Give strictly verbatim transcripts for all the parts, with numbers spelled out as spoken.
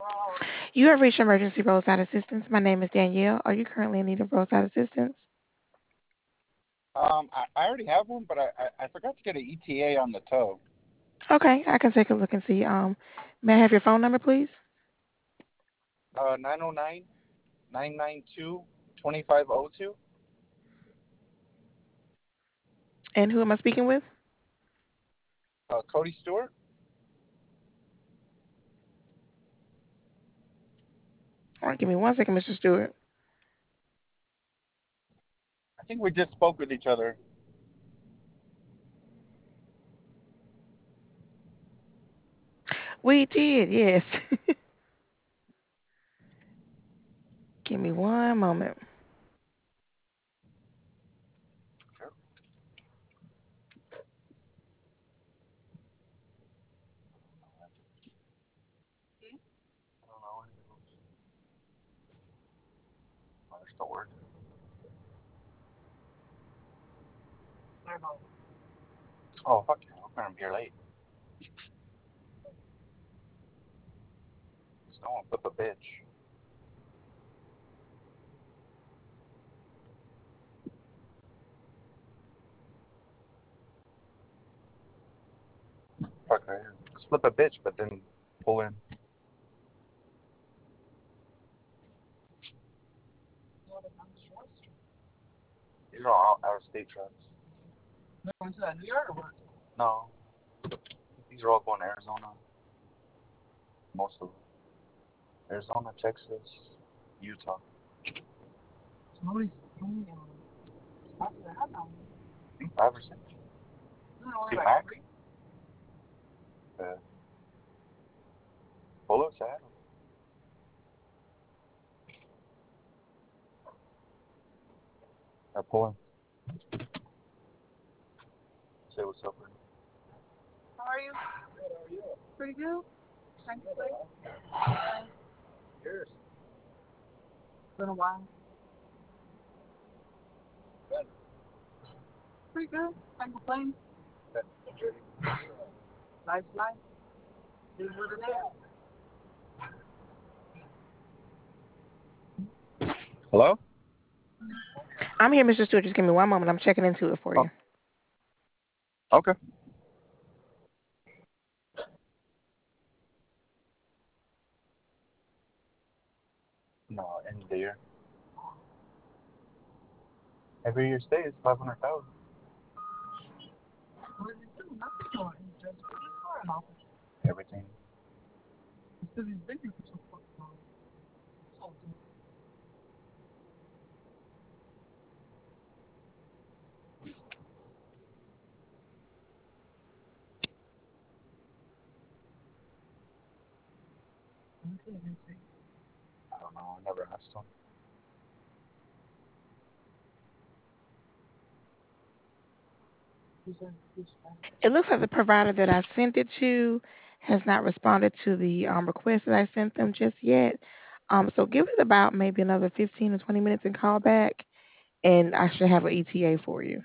You have reached emergency roadside assistance. My name is Danielle. Are you currently in need of roadside assistance? Um, I, I already have one, but I, I, I forgot to get an E T A on the tow. Okay, I can take a look and see. Um, may I have your phone number, please? Uh, nine oh nine, nine nine two, two five oh two. And who am I speaking with? Uh, Cody Stewart. All right, give me one second, Mister Stewart. I think we just spoke with each other. We did, yes. Give me one moment. Sure. I don't know. Oh, they're still working. Oh, fuck yeah. I'm gonna be here late. Snow and flip a bitch. Fuck yeah. Let's flip a bitch, but then pull in. These are all out of state trucks. No, these are all going to Arizona. Most of them. Arizona, Texas, Utah. I think five or six. See, Mac, uh, Bullets, I had 'em. I pull in. Say what's up, man. Hello? I'm here, Mister Stewart. Just give me one moment. I'm checking into it for Oh, you. okay. No, end of the year. Every year stay is five hundred thousand. Everything. I don't know. I never asked them. It looks like the provider that I sent it to has not responded to the um, request that I sent them just yet. Um, so give it about maybe another fifteen or twenty minutes and call back, and I should have an E T A for you.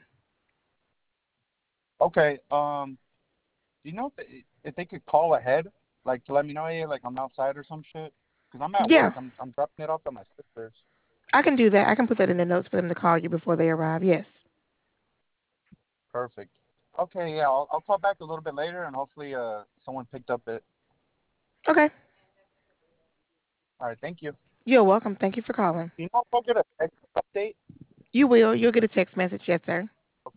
Okay. Um, do you know if they, if they could call ahead, like to let me know, hey, like I'm outside or some shit? Cause I'm at Yeah, work. I'm I'm dropping it off at my sister's. I can do that. I can put that in the notes for them to call you before they arrive. Yes. Perfect. Okay. Yeah. I'll I'll call back a little bit later and hopefully uh someone picked up it. Okay. All right. Thank you. You're welcome. Thank you for calling. Do you know if I'll get a text update? You will. You'll get a text message. Yes, sir.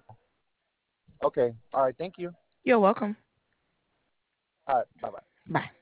Okay. All right. Thank you. You're welcome. All right. Bye bye. Bye.